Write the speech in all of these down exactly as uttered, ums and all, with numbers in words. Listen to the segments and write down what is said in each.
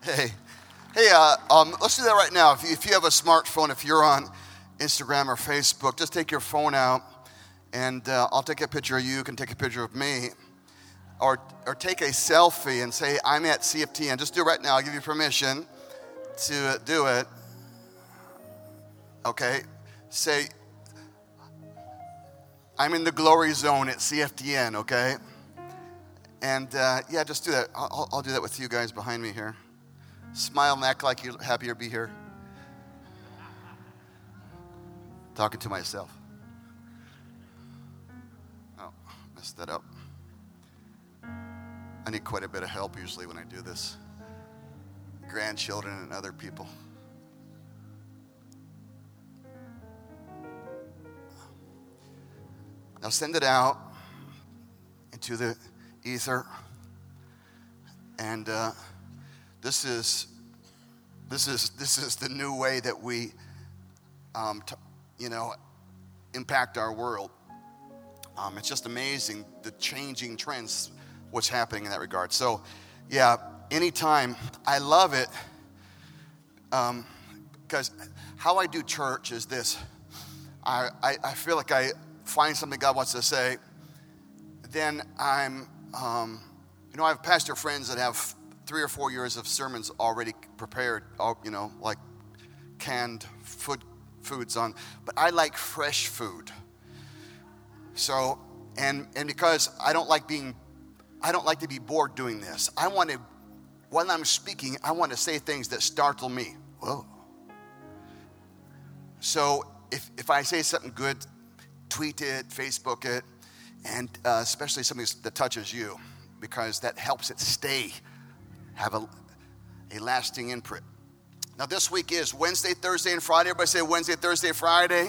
Hey, hey, uh, um, let's do that right now. If you, if you have a smartphone, if you're on Instagram or Facebook, just take your phone out, and uh, I'll take a picture of you. You can take a picture of me, or or take a selfie and say, I'm at C F T, and just do it right now. I'll give you permission to do it. Okay, say, I'm in the glory zone at C F T N, okay? And uh, yeah, just do that. I'll, I'll do that with you guys behind me here. Smile and act like you're happy to be here. Talking to myself. Oh, messed that up. I need quite a bit of help usually when I do this. Grandchildren and other people. Now send it out into the ether. And uh, this is this is this is the new way that we, um, t- you know, impact our world. Um, it's just amazing the changing trends, what's happening in that regard. So, yeah, anytime I love it, um, because how I do church is this: I, I I feel like I find something God wants to say, then I'm, um, you know, I have pastor friends that have three or four years of sermons already prepared, all, you know, like canned food, foods on, but I like fresh food. So, and and because I don't like being, I don't like to be bored doing this. I want to, when I'm speaking, I want to say things that startle me. Whoa. So if if I say something good, tweet it, Facebook it, and uh, especially something that touches you, because that helps it stay, have a, a lasting imprint. Now this week is Wednesday, Thursday, and Friday. Everybody say Wednesday, Thursday, Friday.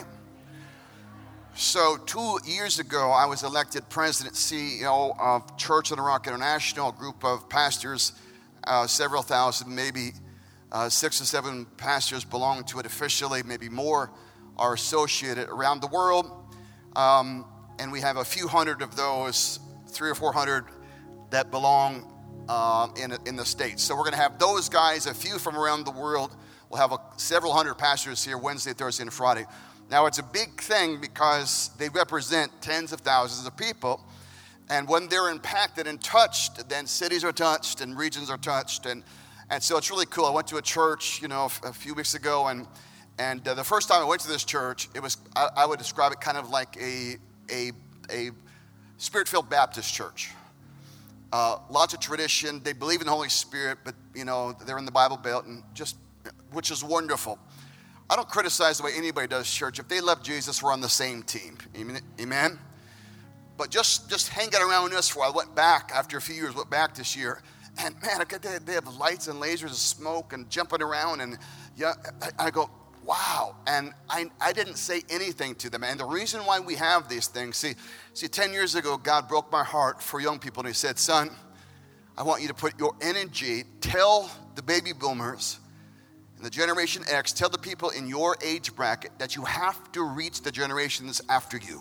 So two years ago, I was elected president, C E O of Church on the Rock International, a group of pastors, uh, several thousand, maybe uh, six or seven pastors belong to it officially, maybe more are associated around the world. Um, and we have a few hundred of those, three or four hundred that belong uh, in, in the States. So we're going to have those guys, a few from around the world. We'll have a, several hundred pastors here Wednesday, Thursday, and Friday. Now it's a big thing because they represent tens of thousands of people. And when they're impacted and touched, then cities are touched and regions are touched. And, and so it's really cool. I went to a church, you know, a few weeks ago, and And uh, the first time I went to this church, it was, I, I would describe it kind of like a, a, a Spirit-filled Baptist church. Uh, lots of tradition. They believe in the Holy Spirit, but, you know, they're in the Bible Belt, and just, which is wonderful. I don't criticize the way anybody does church. If they love Jesus, we're on the same team. Amen? But just, just hanging around with us for a while. I went back after a few years, went back this year. And, man, they, they have lights and lasers and smoke and jumping around. And yeah, I, I go, wow. And I, I didn't say anything to them. And the reason why we have these things, see, see, ten years ago, God broke my heart for young people. And he said, son, I want you to put your energy, tell the baby boomers and the Generation X, tell the people in your age bracket that you have to reach the generations after you.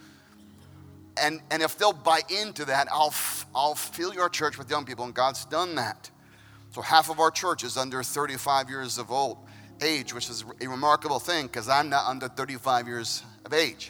And, and if they'll buy into that, I'll, I'll fill your church with young people. And God's done that. So half of our church is under thirty-five years of old. Age, which is a remarkable thing because I'm not under thirty-five years of age.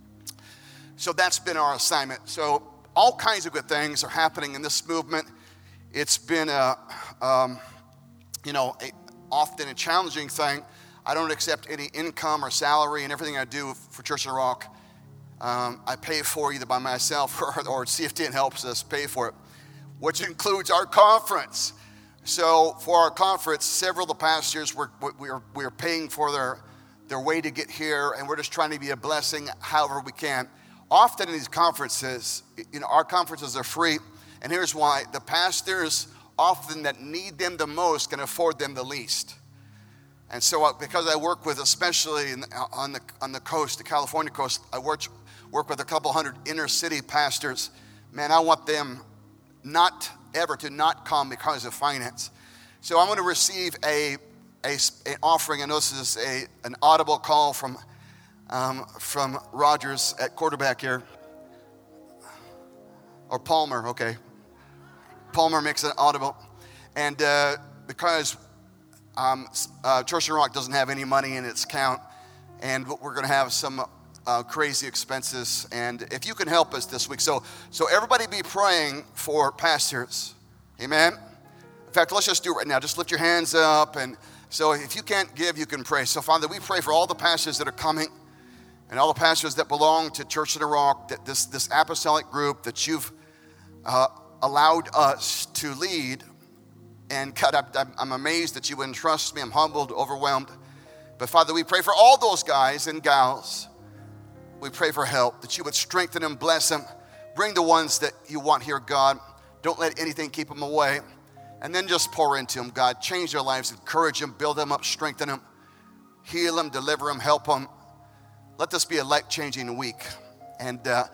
So that's been our assignment. So all kinds of good things are happening in this movement. It's been a, um, you know, a, often a challenging thing. I don't accept any income or salary, and everything I do for Church on the Rock, um, I pay for either by myself or, or C F T N helps us pay for it, which includes our conference. So for our conference, several of the pastors, we're, we're, we're paying for their, their way to get here, and we're just trying to be a blessing however we can. Often in these conferences, you know, our conferences are free, and here's why. The pastors often that need them the most can afford them the least. And so because I work with, especially in, on the on the coast, the California coast, I work, work with a couple hundred inner city pastors. Man, I want them not ever to not come because of finance. So I'm going to receive a, a an offering. I know this is a an audible call from um, from Rogers at quarterback here, or Palmer. Okay, Palmer makes it audible, and uh, because um, uh, Church on the Rock doesn't have any money in its account, and we're going to have some uh, crazy expenses. And if you can help us this week, so so everybody be praying for pastors. Amen. In fact, let's just do it right now. Just lift your hands up. And so if you can't give, you can pray. So Father, we pray for all the pastors that are coming and all the pastors that belong to Church on the Rock, that this, this apostolic group that you've uh, allowed us to lead. And God, I'm, I'm amazed that you would entrust me. I'm humbled, overwhelmed. But Father, we pray for all those guys and gals. We pray for help, that you would strengthen them, bless them. Bring the ones that you want here, God. Don't let anything keep them away. And then just pour into them, God. Change their lives, encourage them, build them up, strengthen them. Heal them, deliver them, help them. Let this be a life-changing week. And uh,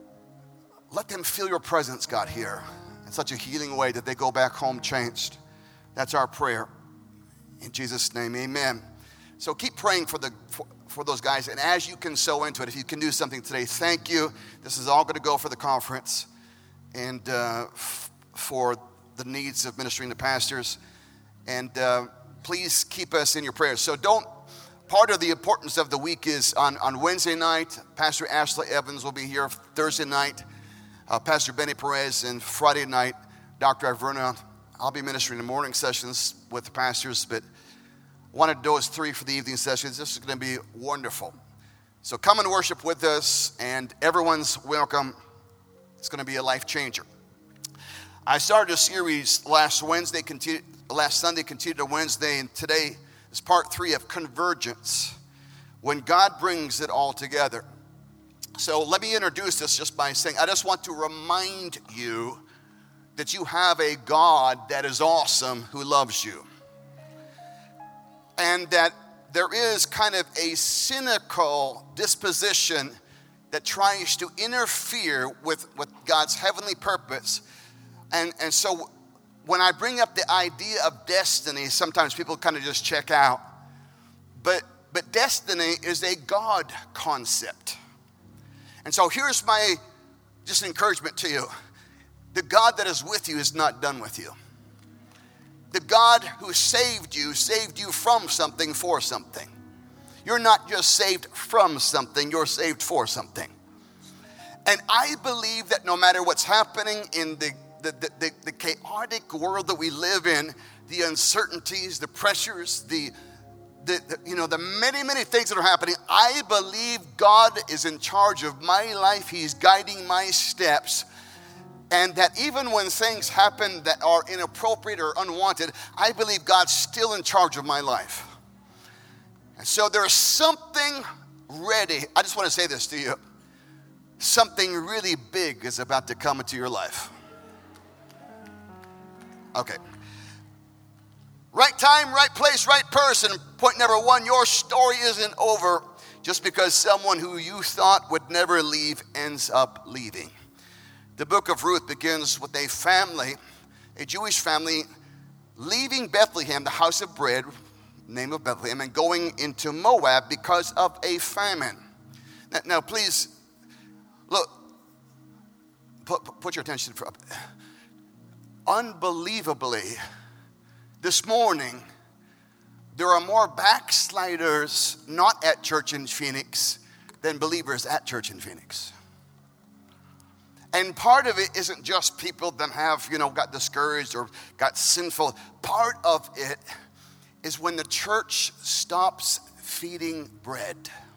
let them feel your presence, God, here in such a healing way that they go back home changed. That's our prayer. In Jesus' name, amen. So keep praying for the for, for those guys. And as you can sow into it, if you can do something today, thank you. This is all going to go for the conference and uh, f- for the needs of ministering to pastors. And uh, please keep us in your prayers. So don't, part of the importance of the week is on, on Wednesday night, Pastor Ashley Evans will be here. Thursday night, uh, Pastor Benny Perez. And Friday night, Doctor Iverna. I'll be ministering in morning sessions with the pastors, but wanted to do those three for the evening sessions. This is going to be wonderful. So come and worship with us, and everyone's welcome. It's going to be a life changer. I started a series last Wednesday, continued, last Sunday, continued to Wednesday, and today is part three of Convergence, when God brings it all together. So let me introduce this just by saying, I just want to remind you that you have a God that is awesome who loves you. And that there is kind of a cynical disposition that tries to interfere with, with God's heavenly purpose. And, and so when I bring up the idea of destiny, sometimes people kind of just check out. But, but destiny is a God concept. And so here's my just encouragement to you. The God that is with you is not done with you. The God who saved you, saved you from something for something. You're not just saved from something, you're saved for something. And I believe that no matter what's happening in the, the, the, the, the chaotic world that we live in, the uncertainties, the pressures, the, the, the you know, the many, many things that are happening, I believe God is in charge of my life. He's guiding my steps. And that even when things happen that are inappropriate or unwanted, I believe God's still in charge of my life. And so there's something ready. I just want to say this to you. Something really big is about to come into your life. Okay. Right time, right place, right person. Point number one, your story isn't over just because someone who you thought would never leave ends up leaving. The book of Ruth begins with a family, a Jewish family, leaving Bethlehem, the house of bread, name of Bethlehem, and going into Moab because of a famine. Now, now please, look, put, put your attention for, unbelievably, this morning, there are more backsliders not at church in Phoenix than believers at church in Phoenix. And part of it isn't just people that have, you know, got discouraged or got sinful. Part of it is when the church stops feeding bread.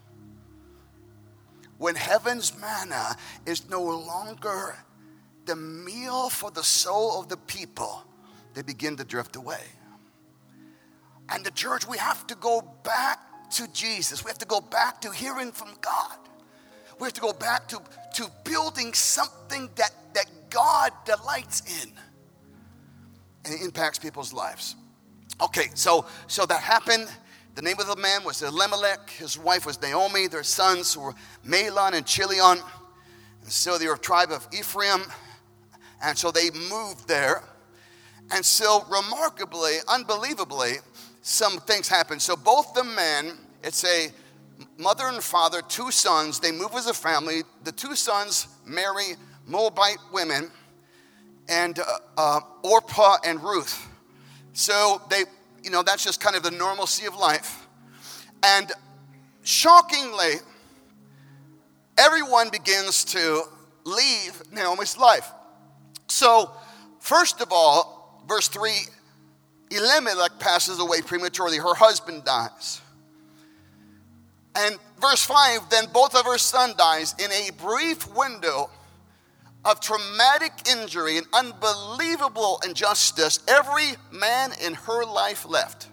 When heaven's manna is no longer the meal for the soul of the people, they begin to drift away. And the church, we have to go back to Jesus. We have to go back to hearing from God. We have to go back to, to building something that, that God delights in. And it impacts people's lives. Okay, so, so that happened. The name of the man was Elimelech. His wife was Naomi. Their sons were Mahlon and Chilion. And so they were a tribe of Ephraim. And so they moved there. And so remarkably, unbelievably, some things happened. So both the men, it's a mother and father, two sons, they move as a family. The two sons marry Moabite women, and uh, uh, Orpah and Ruth. So they, you know, that's just kind of the normalcy of life. And shockingly, everyone begins to leave Naomi's life. So, first of all, verse three, Elimelech passes away prematurely. Her husband dies. And verse five, then both of her sons dies in a brief window of traumatic injury and unbelievable injustice. Every man in her life left.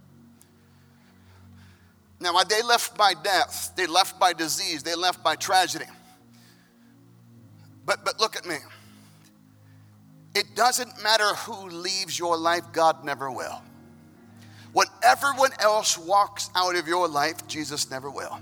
Now, they left by death. They left by disease. They left by tragedy. But, but look at me. It doesn't matter who leaves your life, God never will. When everyone else walks out of your life, Jesus never will.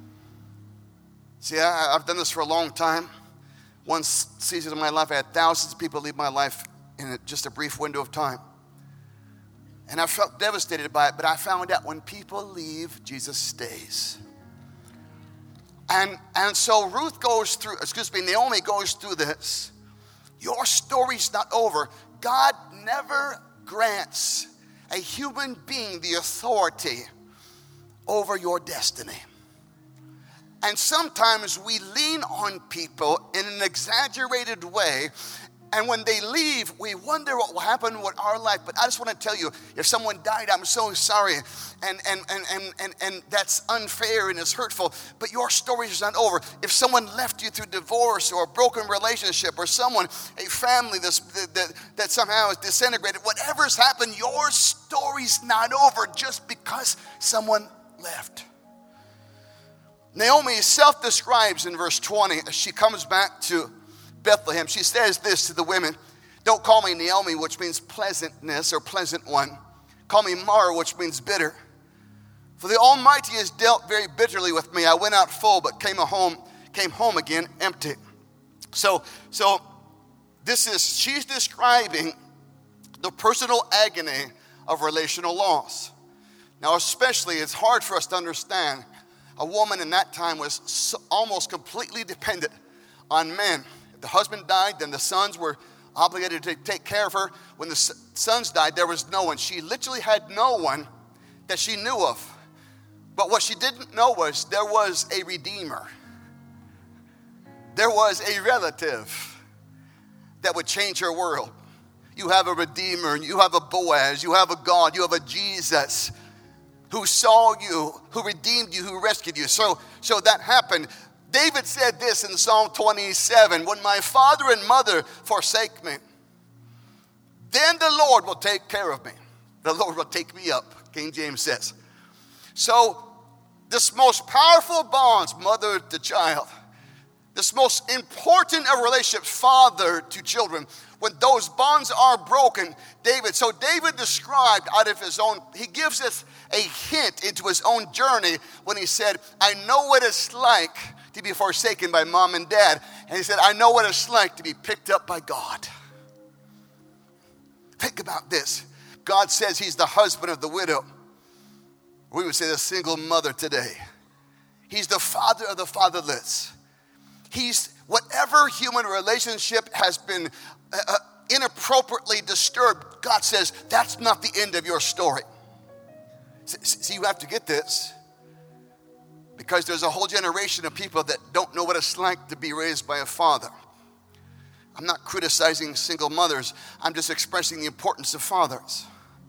See, I, I've done this for a long time. One season of my life, I had thousands of people leave my life in a, just a brief window of time. And I felt devastated by it, but I found out when people leave, Jesus stays. And, and so Ruth goes through, excuse me, Naomi goes through this. Your story's not over. God never grants a human being the authority over your destiny. And sometimes we lean on people in an exaggerated way, and when they leave, we wonder what will happen with our life. But I just want to tell you, if someone died, I'm so sorry, and and and and and, and that's unfair and it's hurtful, but your story is not over. If someone left you through divorce or a broken relationship, or someone, a family that's, that, that somehow is disintegrated, whatever's happened, your story's not over just because someone left. Naomi self-describes in verse twenty as she comes back to Bethlehem. She says this to the women: don't call me Naomi, which means pleasantness or pleasant one. Call me Mara, which means bitter. For the Almighty has dealt very bitterly with me. I went out full, but came home, came home again empty. So, so this is, she's describing the personal agony of relational loss. Now, especially, it's hard for us to understand. A woman in that time was so, almost completely dependent on men. If the husband died, then the sons were obligated to take care of her. When the sons died, there was no one. She literally had no one that she knew of. But what she didn't know was there was a redeemer. There was a relative that would change her world. You have a redeemer, and you have a Boaz, you have a God, you have a Jesus who saw you, who redeemed you, who rescued you. So, so that happened. David said this in Psalm twenty-seven, when my father and mother forsake me, then the Lord will take care of me. The Lord will take me up, King James says. So this most powerful bonds, mother to child, this most important of relationships, father to children, when those bonds are broken, David, so David described out of his own, he gives us a hint into his own journey when he said, I know what it's like to be forsaken by mom and dad. And he said, I know what it's like to be picked up by God. Think about this. God says he's the husband of the widow. We would say the single mother today. He's the father of the fatherless. He's whatever human relationship has been uh, inappropriately disturbed. God says that's not the end of your story. See, you have to get this, because there's a whole generation of people that don't know what it's like to be raised by a father. I'm not criticizing single mothers. I'm just expressing the importance of fathers.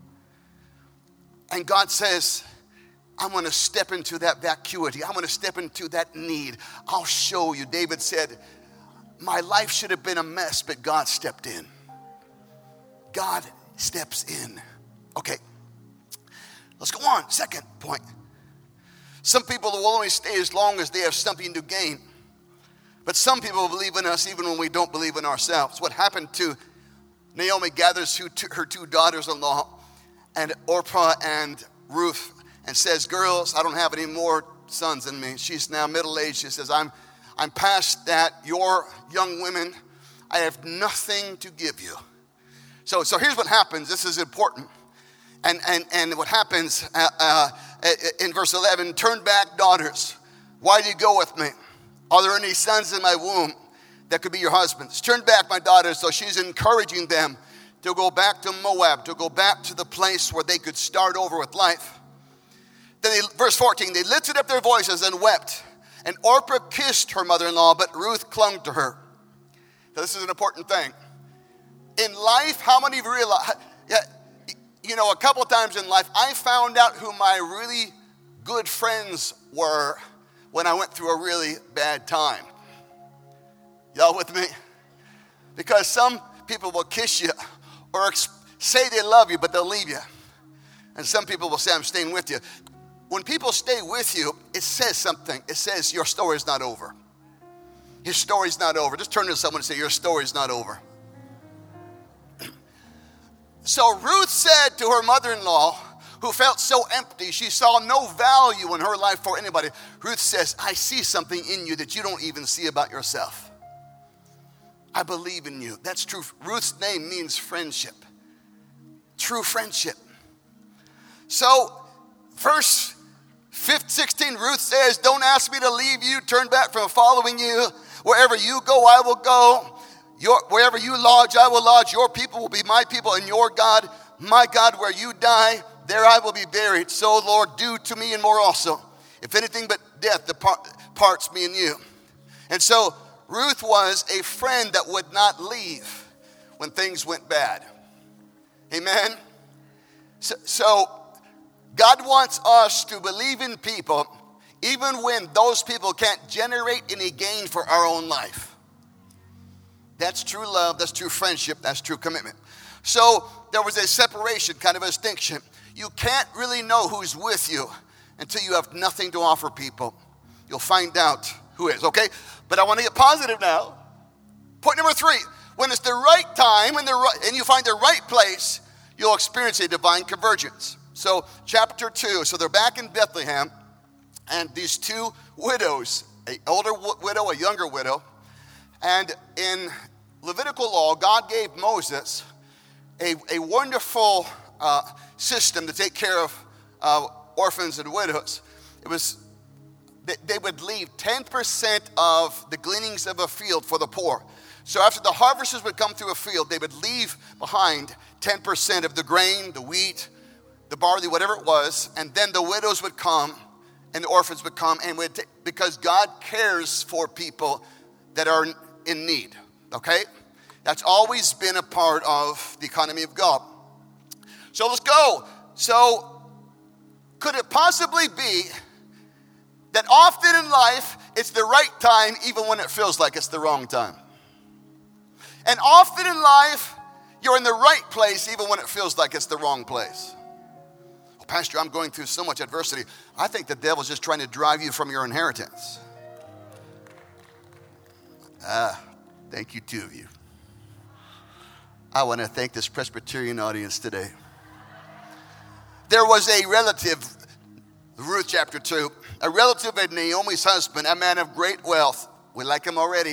And God says, I'm going to step into that vacuity. I'm going to step into that need. I'll show you. David said, my life should have been a mess, but God stepped in. God steps in. Okay, let's go on. Second point. Some people will only stay as long as they have something to gain. But some people believe in us even when we don't believe in ourselves. What happened to Naomi gathers her two daughters-in-law, and Orpah and Ruth, and says, girls, I don't have any more sons in me. She's now middle-aged. She says, I'm, I'm past that. You're young women. I have nothing to give you. So, so here's what happens. This is important. And, and, and what happens uh, uh, in verse eleven, turn back, daughters. Why do you go with me? Are there any sons in my womb that could be your husbands? Turn back, my daughters. So she's encouraging them to go back to Moab, to go back to the place where they could start over with life. Then they, verse fourteen, they lifted up their voices and wept. And Orpah kissed her mother-in-law, but Ruth clung to her. Now, this is an important thing. In life, how many of you realize, yeah, you know, a couple of times in life, I found out who my really good friends were when I went through a really bad time. Y'all with me? Because some people will kiss you or ex- say they love you, but they'll leave you. And some people will say, I'm staying with you. When people stay with you, it says something. It says your story's not over. Your story's not over. Just turn to someone and say, your story's not over. So Ruth said to her mother-in-law, who felt so empty, she saw no value in her life for anybody. Ruth says, I see something in you that you don't even see about yourself. I believe in you. That's true. Ruth's name means friendship. True friendship. So, verse sixteen, Ruth says, don't ask me to leave you, turn back from following you. Wherever you go, I will go. Your, wherever you lodge, I will lodge. Your people will be my people, and your God, my God, where you die, there I will be buried. So, Lord, do to me and more also, if anything but death depart, parts me and you. And so, Ruth was a friend that would not leave when things went bad. Amen? So, so God wants us to believe in people even when those people can't generate any gain for our own life. That's true love, that's true friendship, that's true commitment. So there was a separation, kind of a distinction. You can't really know who's with you until you have nothing to offer people. You'll find out who is, okay? But I want to get positive now. Point number three, when it's the right time and, the right, and you find the right place, you'll experience a divine convergence. So chapter two, so they're back in Bethlehem, and these two widows, an older widow, a younger widow, and in Levitical law, God gave Moses a, a wonderful uh, system to take care of uh, orphans and widows. It was, they, they would leave ten percent of the gleanings of a field for the poor. So after the harvesters would come through a field, they would leave behind ten percent of the grain, the wheat, the barley, whatever it was, and then the widows would come and the orphans would come, and would t- because God cares for people that are in need, okay? That's always been a part of the economy of God. So let's go. So could it possibly be that often in life it's the right time even when it feels like it's the wrong time? And often in life you're in the right place even when it feels like it's the wrong place. Well, Pastor, I'm going through so much adversity. I think the devil's just trying to drive you from your inheritance. Ah, thank you, two of you. I want to thank this Presbyterian audience today. There was a relative, Ruth chapter two, a relative of Naomi's husband, a man of great wealth. We like him already.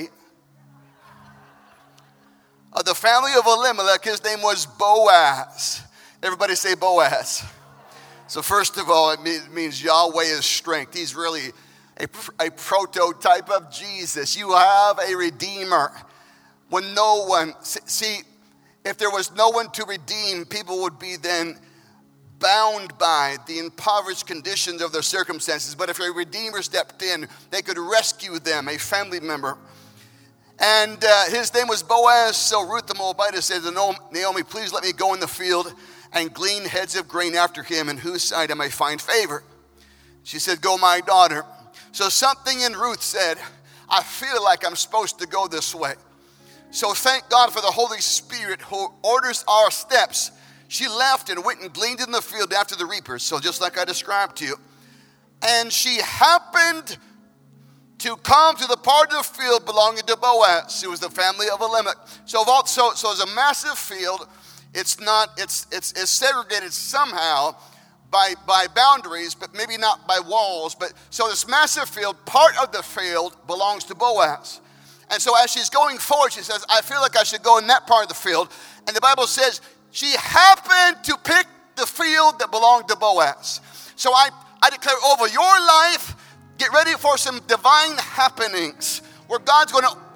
Of the family of Elimelech, his name was Boaz. Everybody say Boaz. So first of all, it means Yahweh is strength. He's really a, a prototype of Jesus. You have a redeemer. When no one, see, if there was no one to redeem, people would be then bound by the impoverished conditions of their circumstances. But if a redeemer stepped in, they could rescue them, a family member. And uh, his name was Boaz. So Ruth the Moabitess said to Naomi, please let me go in the field and glean heads of grain after him, in whose sight I may find favor. She said, go, my daughter. So something in Ruth said, I feel like I'm supposed to go this way. So thank God for the Holy Spirit who orders our steps. She left and went and gleaned in the field after the reapers. So just like I described to you. And she happened to come to the part of the field belonging to Boaz. It was the family of Elimelech. So, so, so it's a massive field. It's not, it's, it's, it's segregated somehow by, by boundaries, but maybe not by walls. But so this massive field, part of the field belongs to Boaz. And so as she's going forward, she says, I feel like I should go in that part of the field. And the Bible says she happened to pick the field that belonged to Boaz. So I, I declare over your life, get ready for some divine happenings where God's going to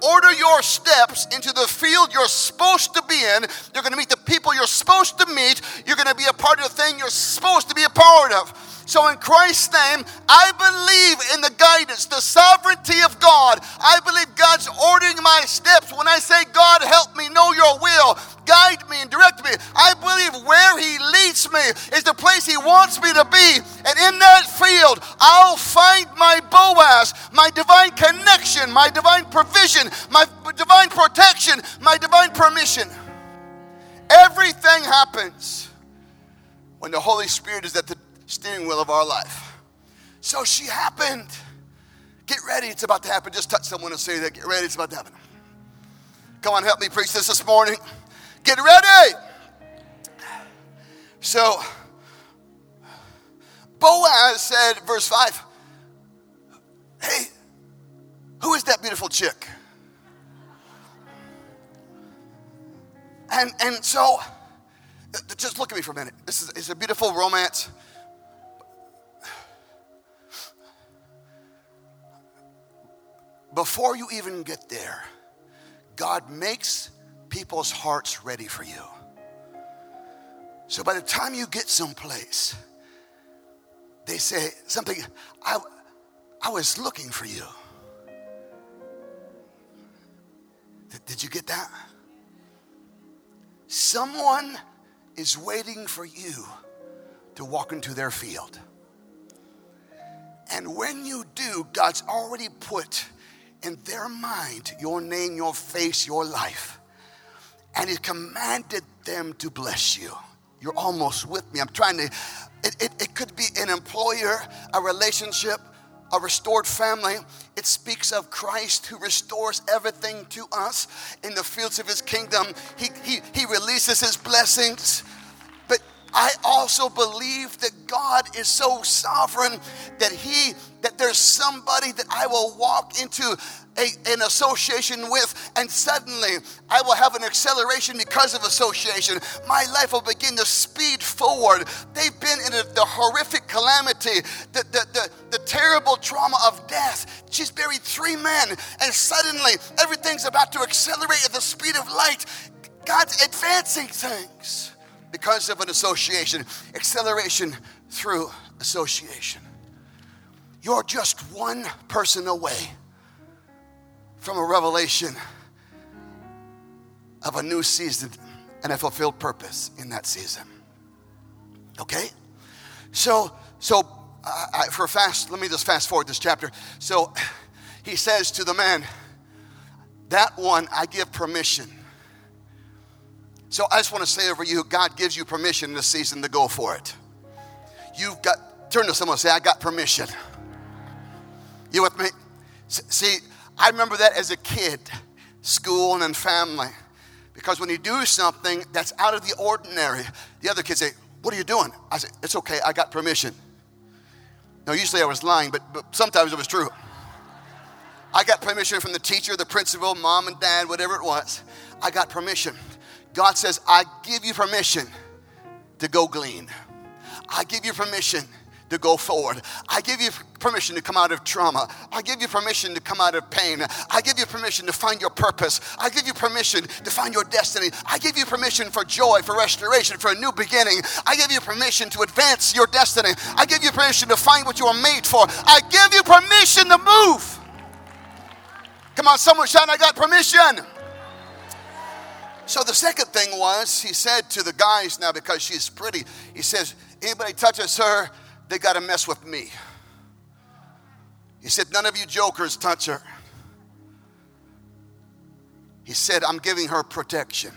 order your steps into the field you're supposed to be in. You're going to meet the people you're supposed to meet. You're going to be a part of the thing you're supposed to be a part of. So in Christ's name, I believe in the guidance, the sovereignty of God. I believe God's ordering my steps. When I say, God, help me know your will, guide me and direct me, I believe where he leads me is the place he wants me to be. And in that field, I'll find my Boaz, my divine connection, my divine provision, my divine protection, my divine permission. Everything happens when the Holy Spirit is at the steering wheel of our life. So she happened. Get ready, it's about to happen. Just touch someone and say that. Get ready, it's about to happen. Come on, help me preach this this morning. Get ready. So Boaz said, verse five, hey, who is that beautiful chick? And and so, just look at me for a minute. This is it's a beautiful romance. Before you even get there, God makes people's hearts ready for you. So by the time you get someplace, they say something, I, I was looking for you. Did, did you get that? Someone is waiting for you to walk into their field. And when you do, God's already put in their mind your name, your face, your life. And he commanded them to bless you. You're almost with me. I'm trying to, it, it, it could be an employer, a relationship, a restored family. It speaks of Christ who restores everything to us in the fields of his kingdom. He, he, he releases his blessings. But I also believe that God is so sovereign that he, that there's somebody that I will walk into a, an association with, and suddenly I will have an acceleration because of association. My life will begin to speed forward. They've been in a, the horrific calamity, the, the, the, the terrible trauma of death. She's buried three men, and suddenly everything's about to accelerate at the speed of light. God's advancing things because of an association. Acceleration through association. You're just one person away from a revelation of a new season and a fulfilled purpose in that season. Okay? So, so uh, I, for fast, let me just fast forward this chapter. So he says to the man, that one I give permission. So I just want to say over you, God gives you permission this season to go for it. You've got, turn to someone and say, I got permission. You with me? See, I remember that as a kid, school and then family. Because when you do something that's out of the ordinary, the other kids say, what are you doing? I say, it's okay, I got permission. Now, usually I was lying, but, but sometimes it was true. I got permission from the teacher, the principal, mom and dad, whatever it was. I got permission. God says, I give you permission to go glean. I give you permission to go forward. I give you permission to come out of trauma. I give you permission to come out of pain. I give you permission to find your purpose. I give you permission to find your destiny. I give you permission for joy, for restoration, for a new beginning. I give you permission to advance your destiny. I give you permission to find what you are made for. I give you permission to move. Come on, someone shout, I got permission. So the second thing was, he said to the guys now, because she's pretty, he says, anybody touches her, they got to mess with me. He said, none of you jokers touch her. He said, I'm giving her protection.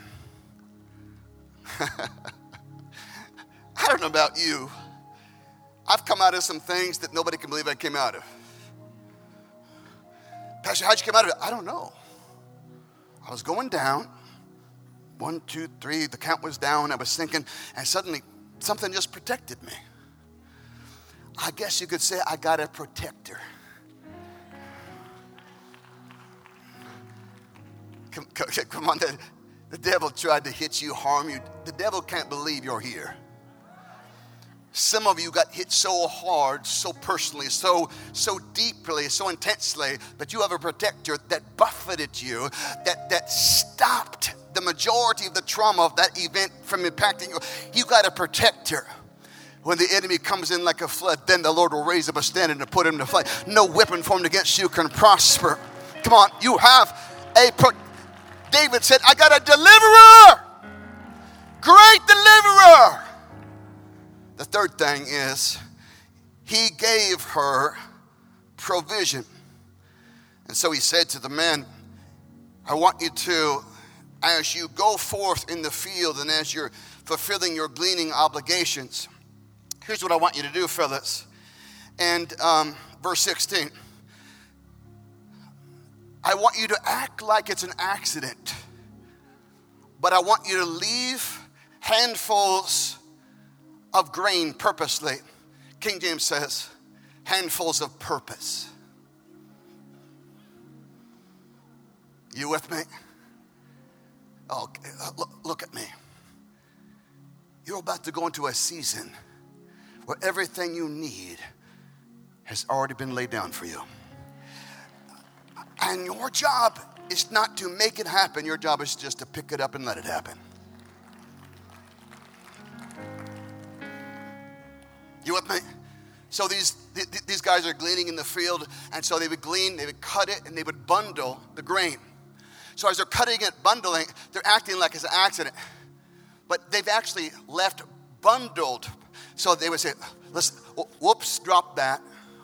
I don't know about you. I've come out of some things that nobody can believe I came out of. Pastor, how'd you come out of it? I don't know. I was going down. One, two, three, the count was down. I was thinking, and suddenly something just protected me. I guess you could say I got a protector. Come, come on, the, the devil tried to hit you, harm you. The devil can't believe you're here. Some of you got hit so hard, so personally, so so deeply, so intensely, that you have a protector that buffeted you, that, that stopped the majority of the trauma of that event from impacting you. You got a protector. When the enemy comes in like a flood, then the Lord will raise up a standard to put him to flight. No weapon formed against you can prosper. Come on, you have a pro- David said, I got a deliverer, great deliverer. The third thing is, he gave her provision. And so he said to the man, I want you to, as you go forth in the field and as you're fulfilling your gleaning obligations, here's what I want you to do, fellas. And um, verse sixteen, I want you to act like it's an accident, but I want you to leave handfuls of grain purposely. King James says, handfuls of purpose. You with me? Oh, look, look at me. You're about to go into a season where everything you need has already been laid down for you. And your job is not to make it happen. Your job is just to pick it up and let it happen. You with me? So these these guys are gleaning in the field, and so they would glean, they would cut it, and they would bundle the grain. So as they're cutting it, bundling, they're acting like it's an accident. But they've actually left bundled. So they would say, let's, whoops, drop that.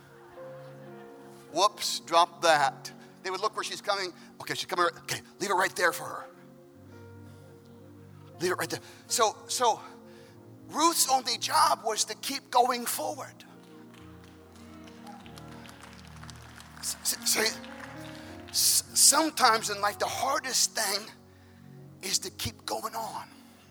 Whoops, drop that. They would look where she's coming. Okay, she's coming. Okay, leave it right there for her. Leave it right there. So, so Ruth's only job was to keep going forward. See, sometimes in life, the hardest thing is to keep going on.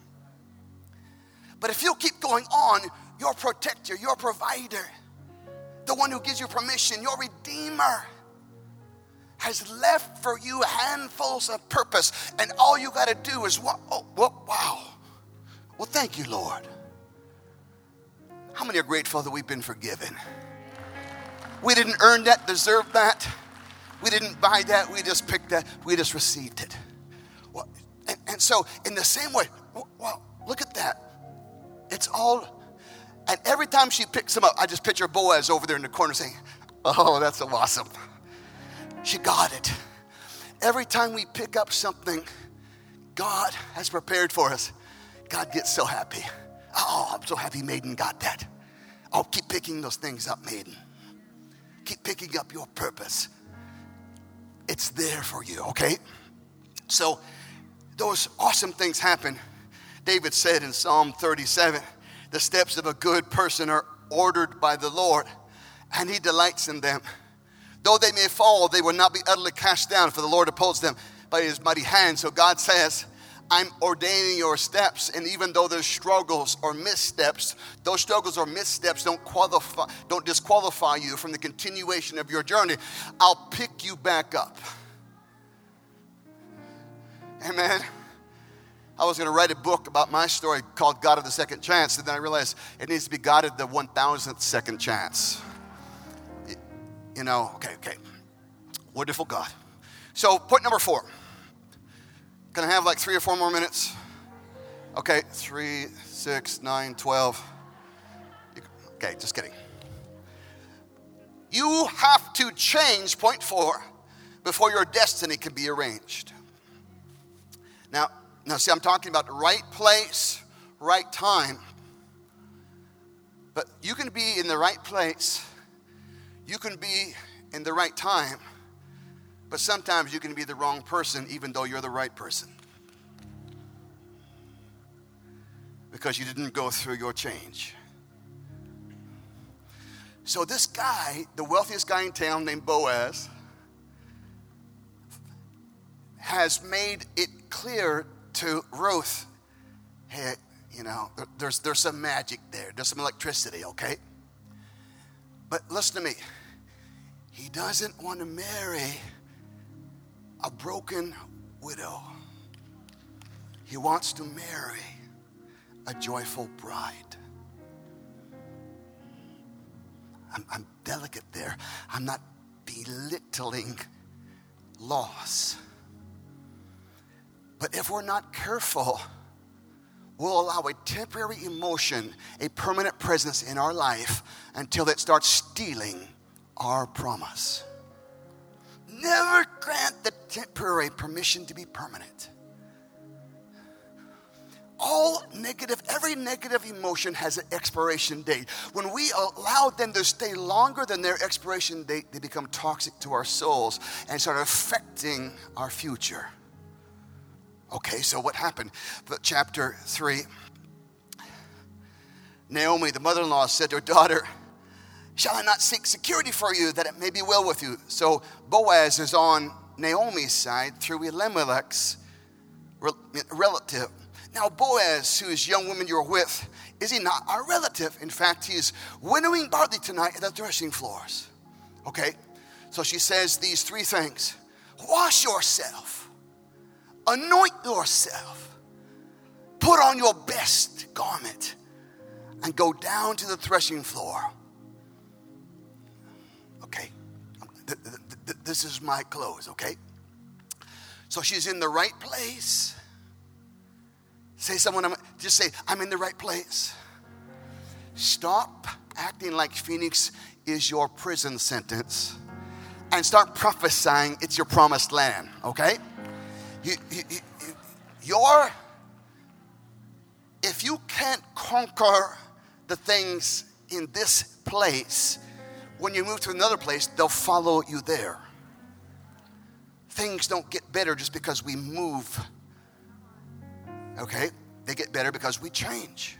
But if you keep going on, your protector, your provider, the one who gives you permission, your redeemer, has left for you handfuls of purpose. And all you got to do is, what? Oh, what? Wow. Well, thank you, Lord. How many are grateful that we've been forgiven? We didn't earn that, deserve that. We didn't buy that. We just picked that. We just received it. Well, and, and so in the same way, well, look at that. It's all, and every time she picks them up, I just picture Boaz over there in the corner saying, oh, that's so awesome. She got it. Every time we pick up something God has prepared for us, God gets so happy. Oh, I'm so happy Maiden got that. Oh, keep picking those things up, Maiden. Keep picking up your purpose. It's there for you, okay? So those awesome things happen. David said in Psalm thirty-seven, the steps of a good person are ordered by the Lord, and he delights in them. Though they may fall, they will not be utterly cast down, for the Lord upholds them by his mighty hand. So God says, I'm ordaining your steps, and even though there's struggles or missteps, those struggles or missteps don't qualify, don't disqualify you from the continuation of your journey. I'll pick you back up. Amen. I was going to write a book about my story called God of the Second Chance, and then I realized it needs to be God of the one thousandth second chance. You know, okay, okay. Wonderful God. So point number four. Can I have like three or four more minutes? Okay, three, six, nine, twelve. Okay, just kidding. You have to change, point four, before your destiny can be arranged. Now, now see, I'm talking about the right place, right time. But you can be in the right place. You can be in the right time. But sometimes you can be the wrong person even though you're the right person. Because you didn't go through your change. So this guy, the wealthiest guy in town named Boaz, has made it clear to Ruth, hey, you know, there's, there's some magic there. There's some electricity, okay? But listen to me. He doesn't want to marry a broken widow. He wants to marry a joyful bride. I'm, I'm delicate there. I'm not belittling loss. But if we're not careful, we'll allow a temporary emotion, a permanent presence in our life until it starts stealing our promise. Never grant the temporary permission to be permanent. All negative, every negative emotion has an expiration date. When we allow them to stay longer than their expiration date, they become toxic to our souls and start affecting our future. Okay, so what happened? But chapter three, Naomi, the mother-in-law, said to her daughter, shall I not seek security for you that it may be well with you? So Boaz is on Naomi's side through Elimelech's relative. Now Boaz, who is young woman you're with, is he not our relative? In fact, he's winnowing barley tonight at the threshing floors. Okay, so she says these three things. Wash yourself. Anoint yourself. Put on your best garment and go down to the threshing floor. Okay, this is my clothes, okay? So she's in the right place. Say someone, just say, I'm in the right place. Stop acting like Phoenix is your prison sentence and start prophesying it's your promised land, okay? You, you, you, your, if you can't conquer the things in this place, when you move to another place, they'll follow you there. Things don't get better just because we move. Okay? They get better because we change.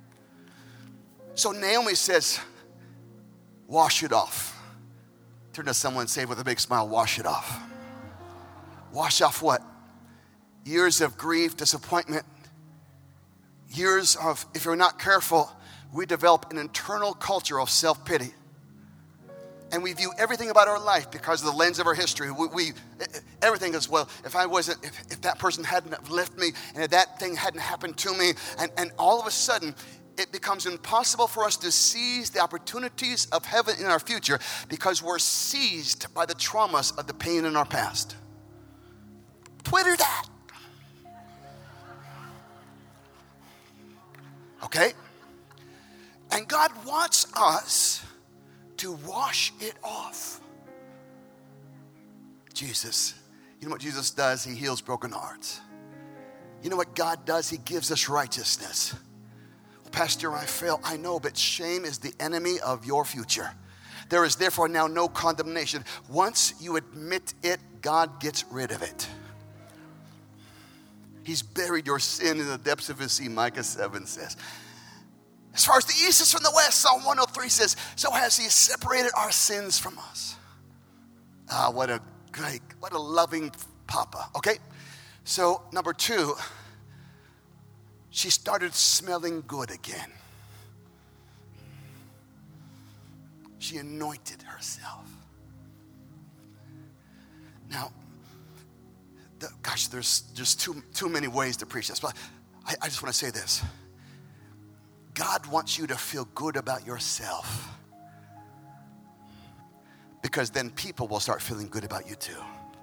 So Naomi says, wash it off. Turn to someone and say with a big smile, wash it off. Wash off what? Years of grief, disappointment. Years of, if you're not careful, we develop an internal culture of self-pity. And we view everything about our life because of the lens of our history. We, we everything is, well, if I wasn't, if, if that person hadn't left me, and if that thing hadn't happened to me, and, and all of a sudden, it becomes impossible for us to seize the opportunities of heaven in our future because we're seized by the traumas of the pain in our past. Twitter that. Okay? And God wants us to wash it off. Jesus, you know what Jesus does? He heals broken hearts. You know what God does? He gives us righteousness. Pastor, I fail. I know, but shame is the enemy of your future. There is therefore now no condemnation. Once you admit it, God gets rid of it. He's buried your sin in the depths of his sea, Micah seven says. As far as the east is from the west, Psalm one oh three says, so has he separated our sins from us. Ah, what a great, what a loving papa. Okay, so number two, she started smelling good again. She anointed herself. Now, the, gosh, there's just too, too many ways to preach this, but I, I just want to say this. God wants you to feel good about yourself because then people will start feeling good about you too.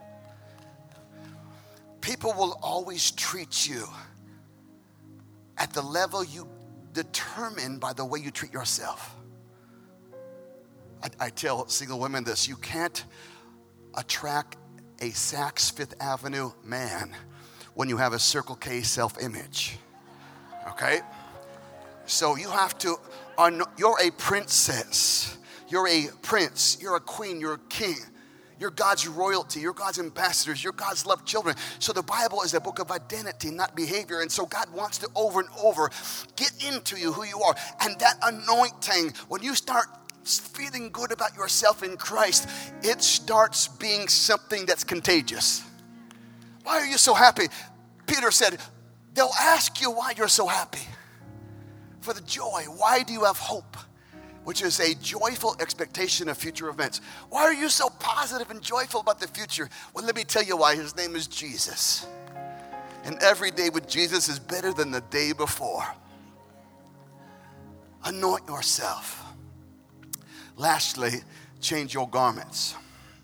People will always treat you at the level you determine by the way you treat yourself. I, I tell single women this, you can't attract a Saks Fifth Avenue man when you have a Circle K self-image, okay? So you have to, you're a princess, you're a prince, you're a queen, you're a king. You're God's royalty. You're God's ambassadors. You're God's loved children. So the Bible is a book of identity, not behavior. And so God wants to over and over get into you who you are. And that anointing, when you start feeling good about yourself in Christ, it starts being something that's contagious. Why are you so happy? Peter said, they'll ask you why you're so happy. For the joy. Why do you have hope? Which is a joyful expectation of future events. Why are you so positive and joyful about the future? Well, let me tell you why. His name is Jesus. And every day with Jesus is better than the day before. Anoint yourself. Lastly, change your garments.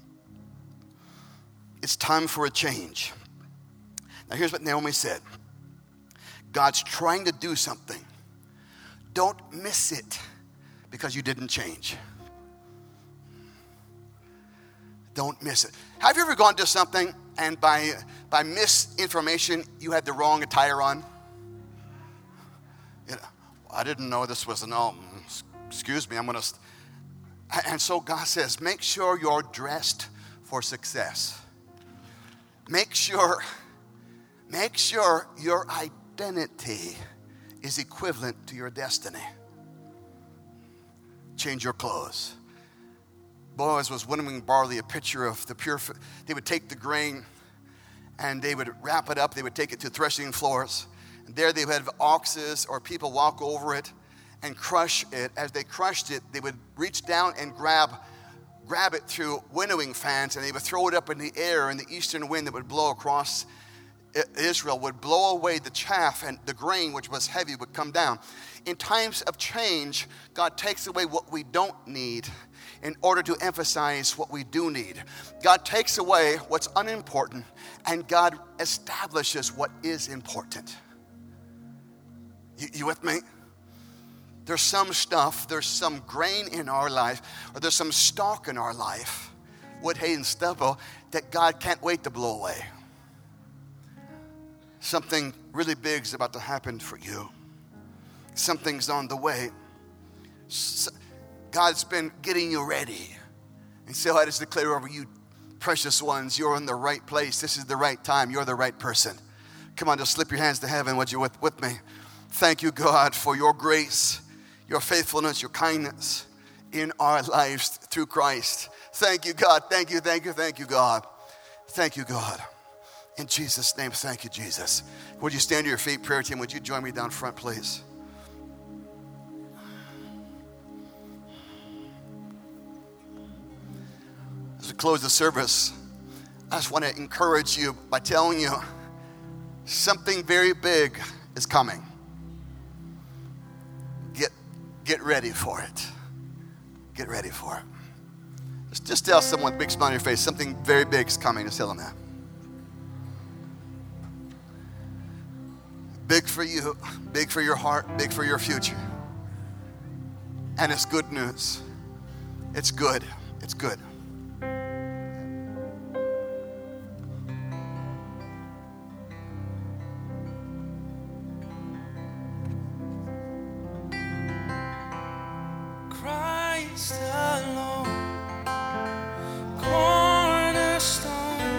It's time for a change. Now here's what Naomi said. God's trying to do something. Don't miss it because you didn't change. Don't miss it. Have you ever gone to something and by by misinformation you had the wrong attire on? You know, I didn't know this was an um. Excuse me, I'm gonna. And so God says, make sure you're dressed for success. Make sure, make sure your identity is equivalent to your destiny. Change your clothes. Boaz was winnowing barley, a picture of the pure. They would take the grain and they would wrap it up. They would take it to threshing floors. And there they would have oxes or people walk over it and crush it. As they crushed it, they would reach down and grab grab it through winnowing fans, and they would throw it up in the air, and the eastern wind that would blow across Israel would blow away the chaff, and the grain, which was heavy, would come down. In times of change, God takes away what we don't need in order to emphasize what we do need. God takes away what's unimportant, and God establishes what is important. You, you with me? There's some stuff, there's some grain in our life, or there's some stalk in our life, wood, hay, and stubble, that God can't wait to blow away. Something really big is about to happen for you. Something's on the way. God's been getting you ready. And so I just declare over you, precious ones, you're in the right place. This is the right time. You're the right person. Come on, just slip your hands to heaven. Would you with, with me? Thank you, God, for your grace, your faithfulness, your kindness in our lives through Christ. Thank you, God. Thank you, thank you, thank you, God. Thank you, God. In Jesus' name, thank you, Jesus. Would you stand to your feet, prayer team? Would you join me down front, please? As we close the service, I just want to encourage you by telling you something very big is coming. Get, get ready for it. Get ready for it. Just, just tell someone, big smile on your face, something very big is coming. Just tell them that. Big for you, big for your heart, big for your future. And it's good news. It's good. It's good. Christ alone, cornerstone,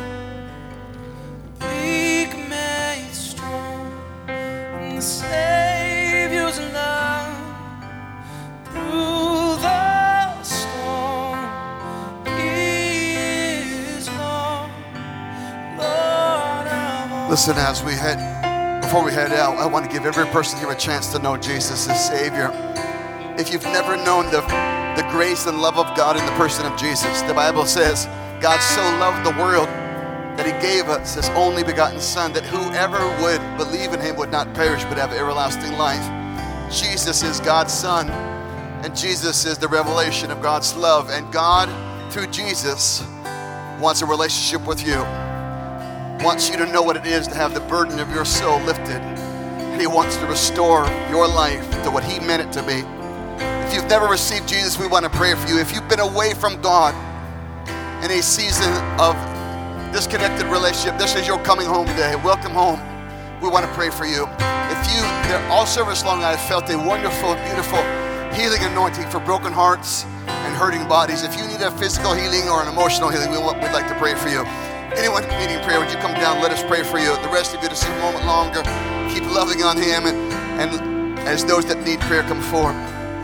weak made strong, in the Savior's love, through the storm, He is Lord, Lord of all. Listen, as we head, before we head out, I want to give every person here a chance to know Jesus as Savior. If you've never known the, the grace and love of God in the person of Jesus, the Bible says, God so loved the world that He gave us His only begotten Son, that whoever would believe in Him would not perish but have everlasting life. Jesus is God's Son, and Jesus is the revelation of God's love. And God, through Jesus, wants a relationship with you. Wants you to know what it is to have the burden of your soul lifted. And He wants to restore your life to what He meant it to be. If you've never received Jesus, we want to pray for you. If you've been away from God in a season of disconnected relationship, this is your coming home day. Welcome home. We want to pray for you. If you, all service long, I've felt a wonderful, beautiful healing anointing for broken hearts and hurting bodies. If you need a physical healing or an emotional healing, we want, we'd like to pray for you. Anyone needing prayer, would you come down? Let us pray for you. The rest of you, just a moment longer. Keep loving on Him, and, and as those that need prayer come forward.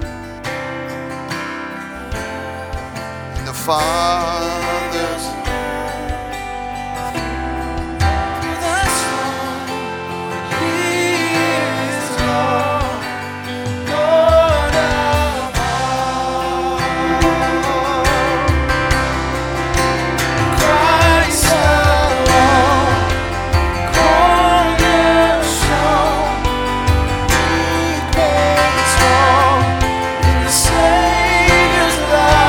Father's Savior's love.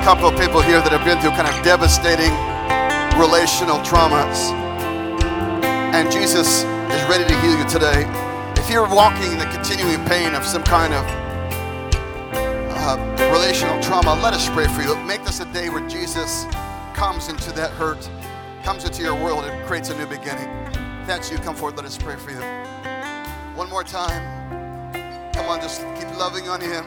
couple of people here that have been through kind of devastating relational traumas. And Jesus is ready to heal you today. If you're walking in the continuing pain of some kind of uh, relational trauma, let us pray for you. Make this a day where Jesus comes into that hurt, comes into your world, and creates a new beginning. If that's you, come forward, let us pray for you. One more time. Come on, just keep loving on him.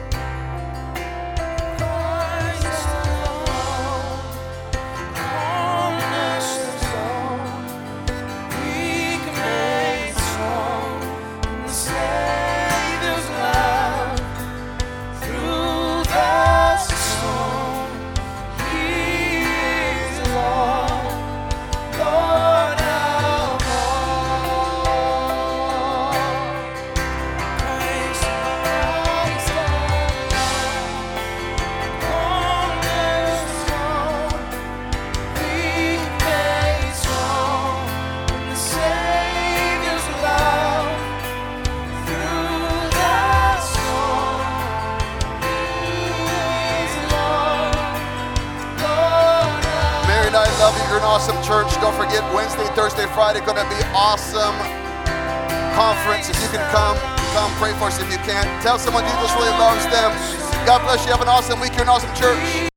You're an awesome church. Don't forget, Wednesday, Thursday, Friday, going to be awesome conference. If you can come, come pray for us if you can. Tell someone Jesus really loves them. God bless you. Have an awesome week. You're an awesome church.